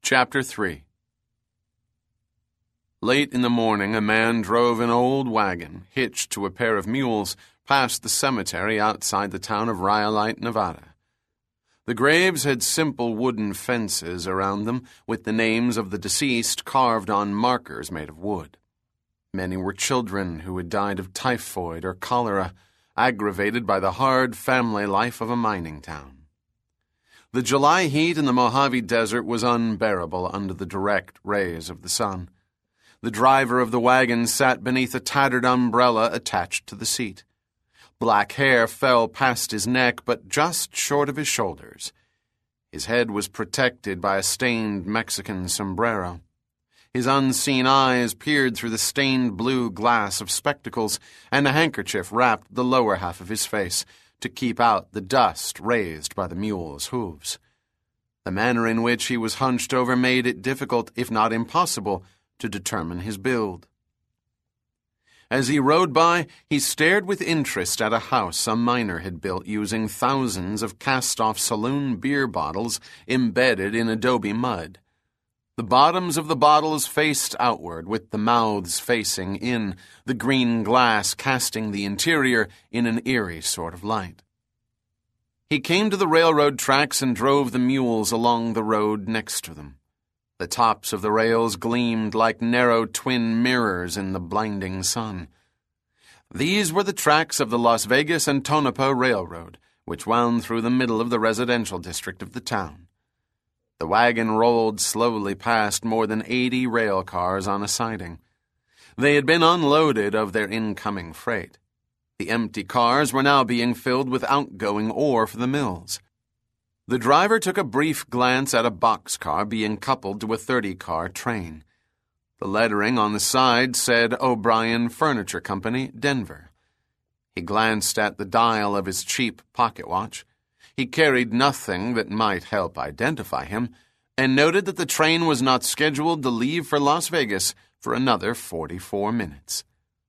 Chapter 3. Late in the morning, a man drove an old wagon, hitched to a pair of mules, past the cemetery outside the town of Rhyolite, Nevada. The graves had simple wooden fences around them, with the names of the deceased carved on markers made of wood. Many were children who had died of typhoid or cholera, aggravated by the hard family life of a mining town. The July heat in the Mojave Desert was unbearable under the direct rays of the sun. The driver of the wagon sat beneath a tattered umbrella attached to the seat. Black hair fell past his neck, but just short of his shoulders. His head was protected by a stained Mexican sombrero. His unseen eyes peered through the stained blue glass of spectacles, and a handkerchief wrapped the lower half of his face to keep out the dust raised by the mule's hooves. The manner in which he was hunched over made it difficult, if not impossible, to determine his build. As he rode by, he stared with interest at a house a miner had built using thousands of cast-off saloon beer bottles embedded in adobe mud. The bottoms of the bottles faced outward, with the mouths facing in, the green glass casting the interior in an eerie sort of light. He came to the railroad tracks and drove the mules along the road next to them. The tops of the rails gleamed like narrow twin mirrors in the blinding sun. These were the tracks of the Las Vegas and Tonopah Railroad, which wound through the middle of the residential district of the town. The wagon rolled slowly past more than 80 rail cars on a siding. They had been unloaded of their incoming freight. The empty cars were now being filled with outgoing ore for the mills. The driver took a brief glance at a boxcar being coupled to a 30-car train. The lettering on the side said O'Brien Furniture Company, Denver. He glanced at the dial of his cheap pocket watch. He carried nothing that might help identify him, and noted that the train was not scheduled to leave for Las Vegas for another 44 minutes.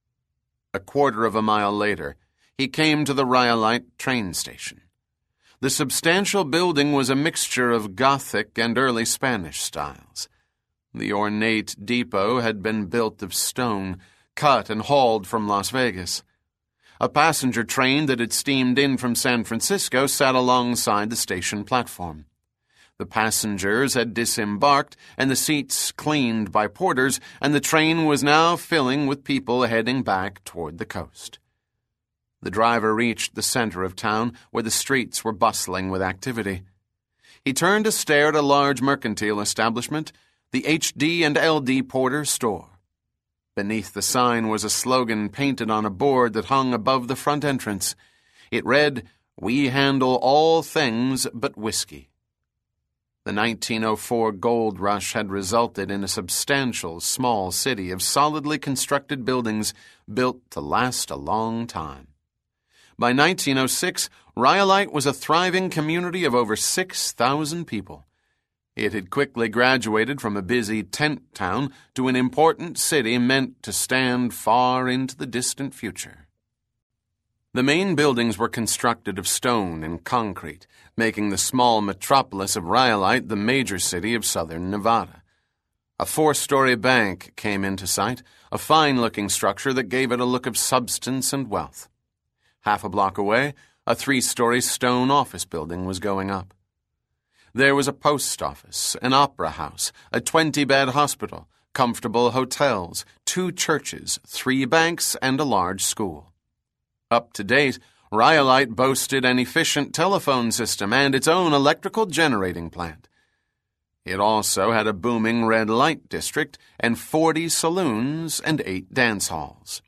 A quarter of a mile later, he came to the Rhyolite train station. The substantial building was a mixture of Gothic and early Spanish styles. The ornate depot had been built of stone, cut and hauled from Las Vegas. A passenger train that had steamed in from San Francisco sat alongside the station platform. The passengers had disembarked and the seats cleaned by porters, and the train was now filling with people heading back toward the coast. The driver reached the center of town, where the streets were bustling with activity. He turned to stare at a large mercantile establishment, the H.D. and L.D. Porter store. Beneath the sign was a slogan painted on a board that hung above the front entrance. It read, "We handle all things but whiskey." The 1904 gold rush had resulted in a substantial small city of solidly constructed buildings built to last a long time. By 1906, Rhyolite was a thriving community of over 6,000 people. It had quickly graduated from a busy tent town to an important city meant to stand far into the distant future. The main buildings were constructed of stone and concrete, making the small metropolis of Rhyolite the major city of southern Nevada. A 4-story bank came into sight, a fine-looking structure that gave it a look of substance and wealth. Half a block away, a 3-story stone office building was going up. There was a post office, an opera house, a 20-bed hospital, comfortable hotels, 2 churches, 3 banks, and a large school. Up to date, Rhyolite boasted an efficient telephone system and its own electrical generating plant. It also had a booming red light district and 40 saloons and 8 dance halls.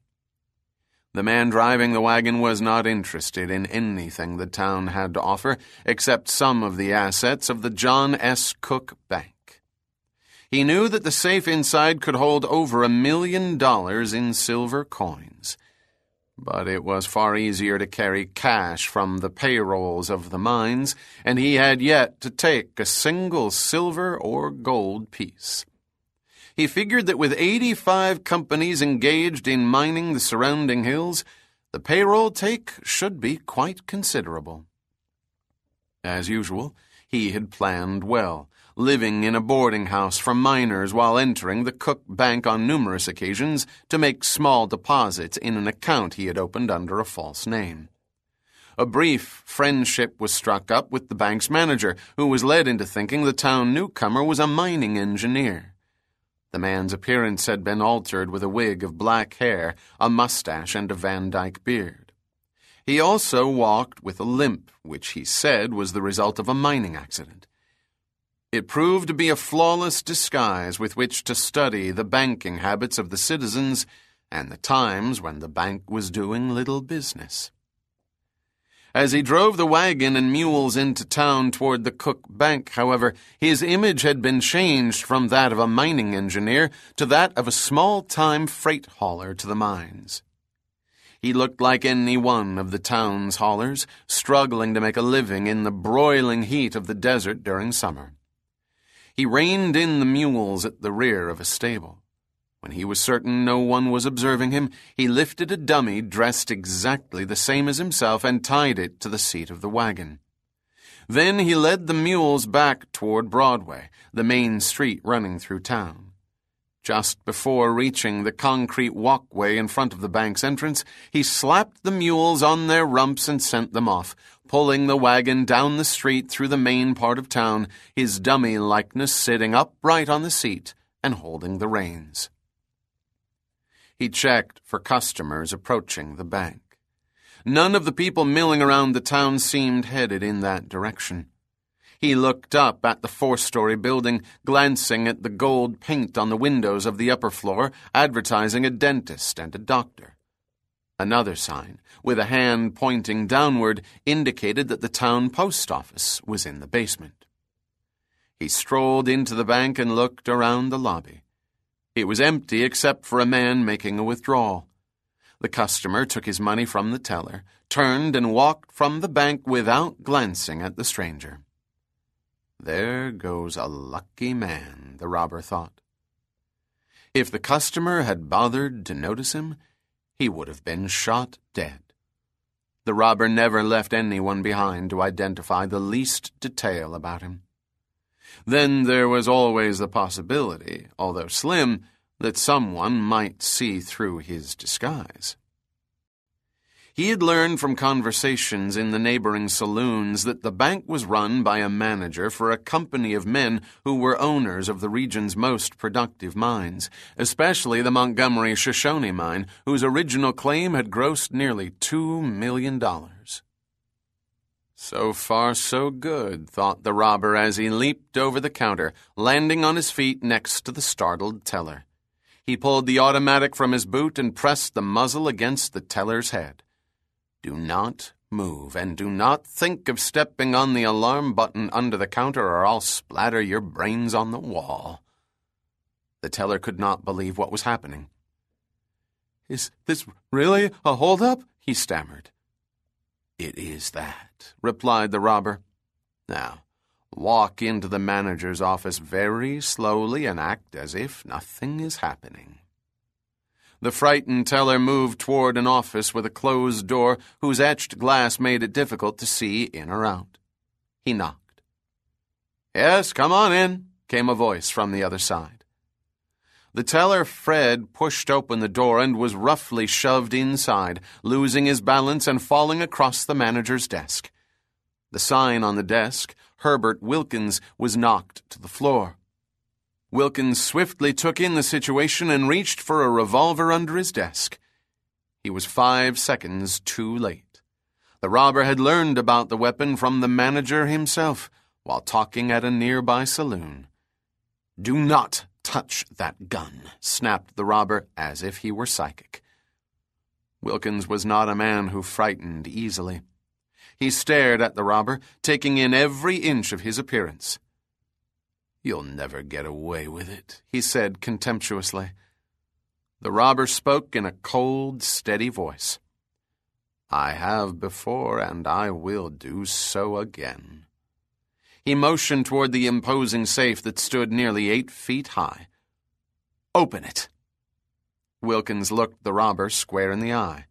The man driving the wagon was not interested in anything the town had to offer except some of the assets of the John S. Cook Bank. He knew that the safe inside could hold over $1 million in silver coins. But it was far easier to carry cash from the payrolls of the mines, and he had yet to take a single silver or gold piece. He figured that with 85 companies engaged in mining the surrounding hills, the payroll take should be quite considerable. As usual, he had planned well, living in a boarding house for miners while entering the Cook Bank on numerous occasions to make small deposits in an account he had opened under a false name. A brief friendship was struck up with the bank's manager, who was led into thinking the town newcomer was a mining engineer. The man's appearance had been altered with a wig of black hair, a mustache, and a Van Dyke beard. He also walked with a limp, which he said was the result of a mining accident. It proved to be a flawless disguise with which to study the banking habits of the citizens and the times when the bank was doing little business. As he drove the wagon and mules into town toward the Cook Bank, however, his image had been changed from that of a mining engineer to that of a small-time freight hauler to the mines. He looked like any one of the town's haulers, struggling to make a living in the broiling heat of the desert during summer. He reined in the mules at the rear of a stable. When he was certain no one was observing him, he lifted a dummy dressed exactly the same as himself and tied it to the seat of the wagon. Then he led the mules back toward Broadway, the main street running through town. Just before reaching the concrete walkway in front of the bank's entrance, he slapped the mules on their rumps and sent them off, pulling the wagon down the street through the main part of town, his dummy likeness sitting upright on the seat and holding the reins. He checked for customers approaching the bank. None of the people milling around the town seemed headed in that direction. He looked up at the 4-story building, glancing at the gold paint on the windows of the upper floor, advertising a dentist and a doctor. Another sign, with a hand pointing downward, indicated that the town post office was in the basement. He strolled into the bank and looked around the lobby. It was empty except for a man making a withdrawal. The customer took his money from the teller, turned and walked from the bank without glancing at the stranger. There goes a lucky man, the robber thought. If the customer had bothered to notice him, he would have been shot dead. The robber never left anyone behind to identify the least detail about him. Then there was always the possibility, although slim, that someone might see through his disguise. He had learned from conversations in the neighboring saloons that the bank was run by a manager for a company of men who were owners of the region's most productive mines, especially the Montgomery Shoshone mine, whose original claim had grossed nearly $2 million. So far, so good, thought the robber as he leaped over the counter, landing on his feet next to the startled teller. He pulled the automatic from his boot and pressed the muzzle against the teller's head. Do not move, and do not think of stepping on the alarm button under the counter, or I'll splatter your brains on the wall. The teller could not believe what was happening. Is this really a hold-up? He stammered. It is that, replied the robber. Now, walk into the manager's office very slowly and act as if nothing is happening. The frightened teller moved toward an office with a closed door whose etched glass made it difficult to see in or out. He knocked. Yes, come on in, came a voice from the other side. The teller, Fred, pushed open the door and was roughly shoved inside, losing his balance and falling across the manager's desk. The sign on the desk, Herbert Wilkins, was knocked to the floor. Wilkins swiftly took in the situation and reached for a revolver under his desk. He was 5 seconds too late. The robber had learned about the weapon from the manager himself while talking at a nearby saloon. Do not touch that gun, snapped the robber as if he were psychic. Wilkins was not a man who frightened easily. He stared at the robber, taking in every inch of his appearance. You'll never get away with it, he said contemptuously. The robber spoke in a cold, steady voice. I have before, and I will do so again. He motioned toward the imposing safe that stood nearly 8 feet high. Open it. Wilkins looked the robber square in the eye.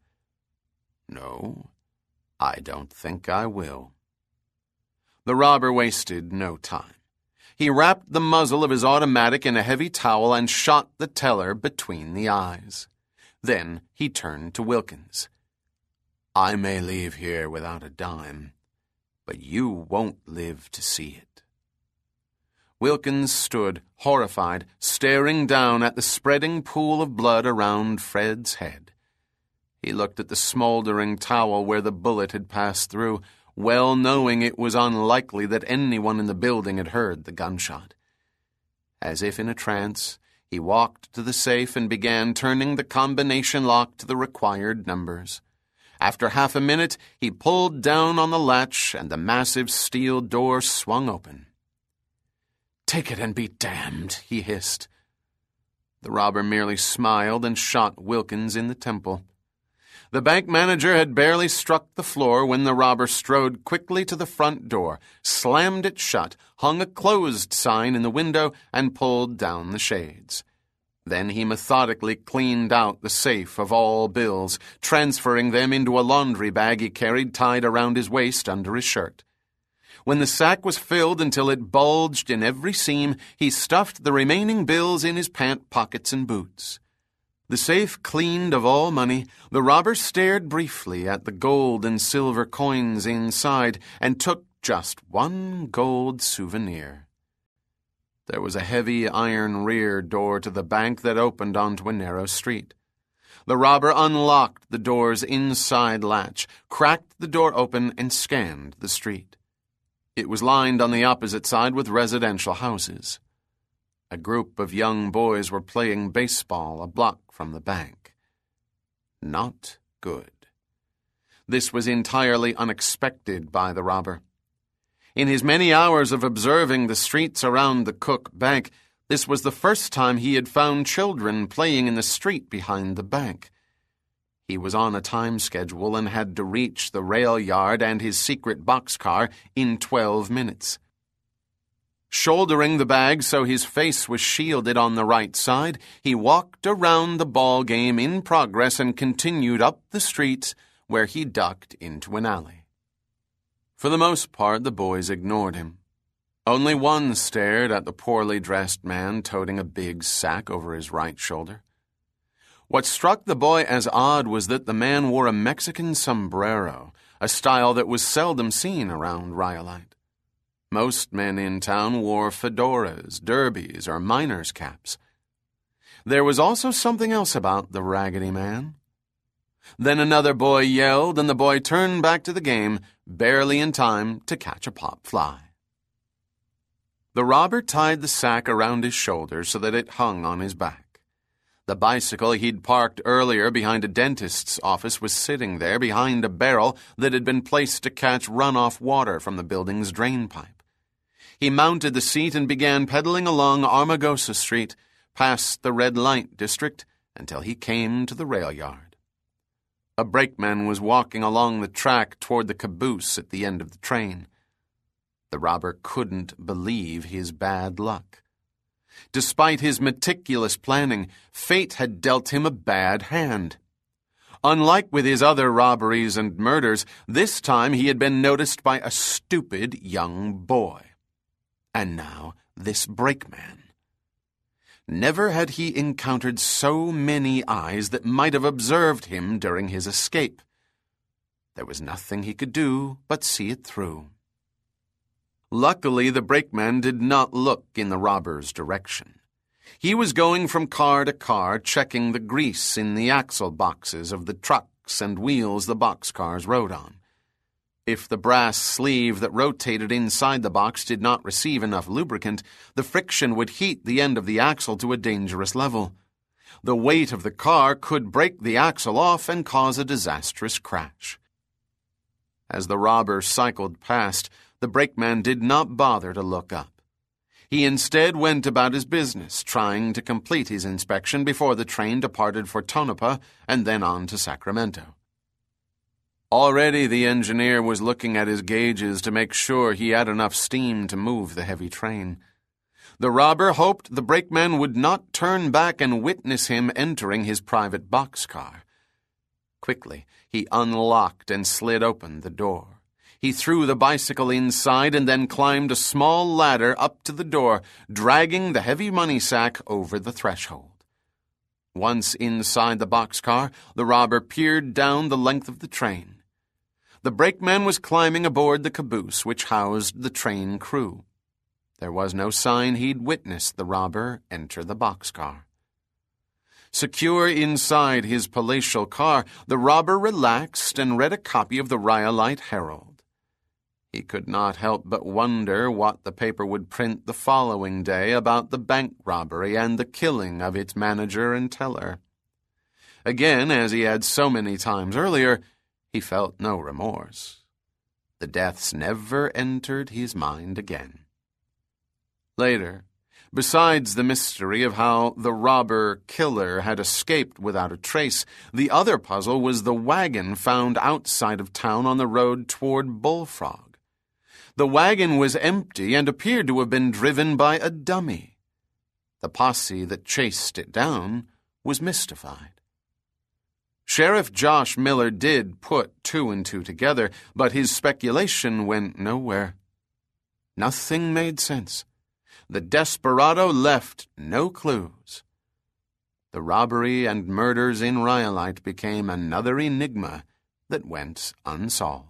No, I don't think I will. The robber wasted no time. He wrapped the muzzle of his automatic in a heavy towel and shot the teller between the eyes. Then he turned to Wilkins. "I may leave here without a dime, but you won't live to see it." Wilkins stood, horrified, staring down at the spreading pool of blood around Fred's head. He looked at the smoldering towel where the bullet had passed through, well knowing it was unlikely that anyone in the building had heard the gunshot. As if in a trance, he walked to the safe and began turning the combination lock to the required numbers. After half a minute, he pulled down on the latch and the massive steel door swung open. "Take it and be damned," he hissed. The robber merely smiled and shot Wilkins in the temple. The bank manager had barely struck the floor when the robber strode quickly to the front door, slammed it shut, hung a closed sign in the window, and pulled down the shades. Then he methodically cleaned out the safe of all bills, transferring them into a laundry bag he carried tied around his waist under his shirt. When the sack was filled until it bulged in every seam, he stuffed the remaining bills in his pant pockets and boots. The safe cleaned of all money, the robber stared briefly at the gold and silver coins inside and took just one gold souvenir. There was a heavy iron rear door to the bank that opened onto a narrow street. The robber unlocked the door's inside latch, cracked the door open, and scanned the street. It was lined on the opposite side with residential houses. A group of young boys were playing baseball a block from the bank. Not good. This was entirely unexpected by the robber. In his many hours of observing the streets around the Cook Bank, this was the first time he had found children playing in the street behind the bank. He was on a time schedule and had to reach the rail yard and his secret boxcar in 12 minutes. Shouldering the bag so his face was shielded on the right side, he walked around the ball game in progress and continued up the street where he ducked into an alley. For the most part, the boys ignored him. Only one stared at the poorly dressed man toting a big sack over his right shoulder. What struck the boy as odd was that the man wore a Mexican sombrero, a style that was seldom seen around Rhyolite. Most men in town wore fedoras, derbies, or miners' caps. There was also something else about the Raggedy Man. Then another boy yelled, and the boy turned back to the game, barely in time to catch a pop fly. The robber tied the sack around his shoulders so that it hung on his back. The bicycle he'd parked earlier behind a dentist's office was sitting there behind a barrel that had been placed to catch runoff water from the building's drain pipe. He mounted the seat and began pedaling along Armagosa Street, past the red light district, until he came to the rail yard. A brakeman was walking along the track toward the caboose at the end of the train. The robber couldn't believe his bad luck. Despite his meticulous planning, fate had dealt him a bad hand. Unlike with his other robberies and murders, this time he had been noticed by a stupid young boy. And now this brakeman. Never had he encountered so many eyes that might have observed him during his escape. There was nothing he could do but see it through. Luckily, the brakeman did not look in the robber's direction. He was going from car to car, checking the grease in the axle boxes of the trucks and wheels the boxcars rode on. If the brass sleeve that rotated inside the box did not receive enough lubricant, the friction would heat the end of the axle to a dangerous level. The weight of the car could break the axle off and cause a disastrous crash. As the robber cycled past, the brakeman did not bother to look up. He instead went about his business, trying to complete his inspection before the train departed for Tonopah and then on to Sacramento. Already the engineer was looking at his gauges to make sure he had enough steam to move the heavy train. The robber hoped the brakeman would not turn back and witness him entering his private boxcar. Quickly, he unlocked and slid open the door. He threw the bicycle inside and then climbed a small ladder up to the door, dragging the heavy money sack over the threshold. Once inside the boxcar, the robber peered down the length of the train. The brakeman was climbing aboard the caboose which housed the train crew. There was no sign he'd witnessed the robber enter the boxcar. Secure inside his palatial car, the robber relaxed and read a copy of the Rhyolite Herald. He could not help but wonder what the paper would print the following day about the bank robbery and the killing of its manager and teller. Again, as he had so many times earlier, he felt no remorse. The deaths never entered his mind again. Later, besides the mystery of how the robber-killer had escaped without a trace, the other puzzle was the wagon found outside of town on the road toward Bullfrog. The wagon was empty and appeared to have been driven by a dummy. The posse that chased it down was mystified. Sheriff Josh Miller did put two and two together, but his speculation went nowhere. Nothing made sense. The desperado left no clues. The robbery and murders in Rhyolite became another enigma that went unsolved.